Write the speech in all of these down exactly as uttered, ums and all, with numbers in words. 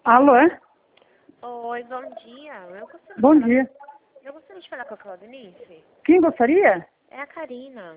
Alô, é? Oi, bom dia. Eu gostaria de Bom falar, dia. eu gostaria de falar com a Claudinice. Quem gostaria? É a Karina.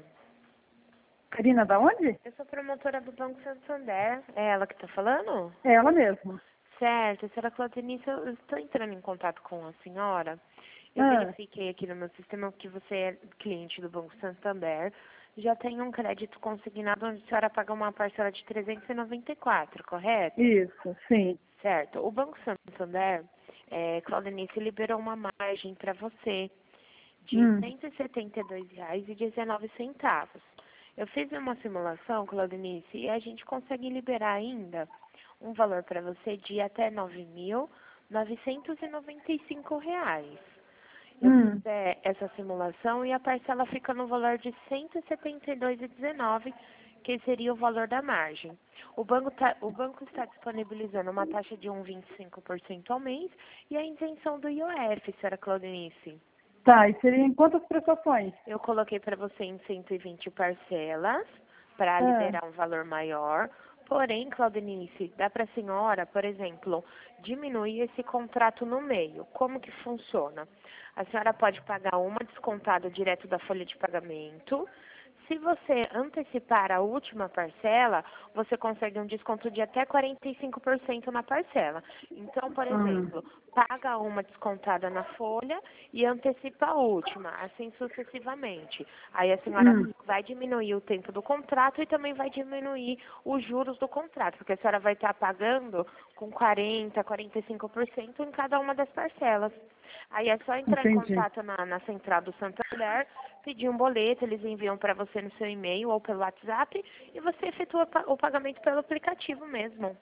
Karina da onde? Eu sou promotora do Banco Santander. É ela que tá falando? É ela mesma. Certo, senhora Claudinice, eu eu estou entrando em contato com a senhora. Eu Ah, verifiquei aqui no meu sistema que você é cliente do Banco Santander. Já tem um crédito consignado onde a senhora paga uma parcela de trezentos e noventa e quatro, correto? isso, sim. Certo. O Banco Santander, é, Claudinice, liberou uma margem para você de Hum. cento e setenta e dois reais e dezenove centavos. Eu fiz uma simulação, Claudinice, e a gente consegue liberar ainda um valor para você de até nove mil novecentos e noventa e cinco reais. Eu Hum. fiz é, essa simulação e a parcela fica no valor de cento e setenta e dois reais e dezenove centavos, que seria o valor da margem. O banco, tá, o banco está disponibilizando uma taxa de um vírgula vinte e cinco por cento ao mês e a isenção do I O F, senhora Claudinice. Tá, e seria em quantas prestações? Eu coloquei para você em cento e vinte parcelas para Ah, liberar um valor maior. Porém, Claudinice, dá para a senhora, por exemplo, diminuir esse contrato no meio. Como que funciona? A senhora pode pagar uma descontada direto da folha de pagamento. Se você antecipar a última parcela, você consegue um desconto de até quarenta e cinco por cento na parcela. Então, por hum. exemplo, paga uma descontada na folha e antecipa a última, assim sucessivamente. Aí a senhora Hum. vai diminuir o tempo do contrato e também vai diminuir os juros do contrato, porque a senhora vai estar pagando com quarenta, quarenta e cinco por cento em cada uma das parcelas. Aí é só entrar em Entendi. contato na, na central do Santander, pedir um boleto, eles enviam para você no seu e-mail ou pelo WhatsApp e você efetua pa- o pagamento pelo aplicativo mesmo.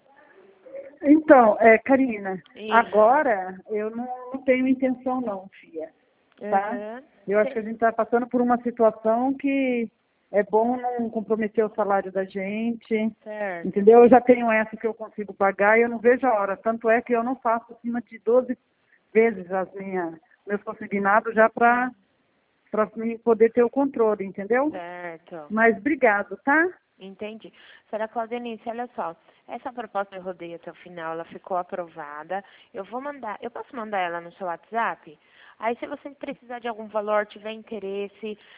Então, é, Karina, Isso. agora eu não, não tenho intenção não, filha, tá? Uhum. Eu acho que a Cê- gente está passando por uma situação que é bom não comprometer o salário da gente, Certo. entendeu? Eu já tenho essa que eu consigo pagar e eu não vejo a hora. Tanto é que eu não faço acima de doze vezes as minhas, meus consignados já para para mim poder ter o controle, entendeu? Certo. Mas obrigado, tá? Entendi. Senhora Claudenice, olha só. Essa proposta eu rodei até o final, ela ficou aprovada. Eu vou mandar, eu posso mandar ela no seu WhatsApp? Aí se você precisar de algum valor, tiver interesse,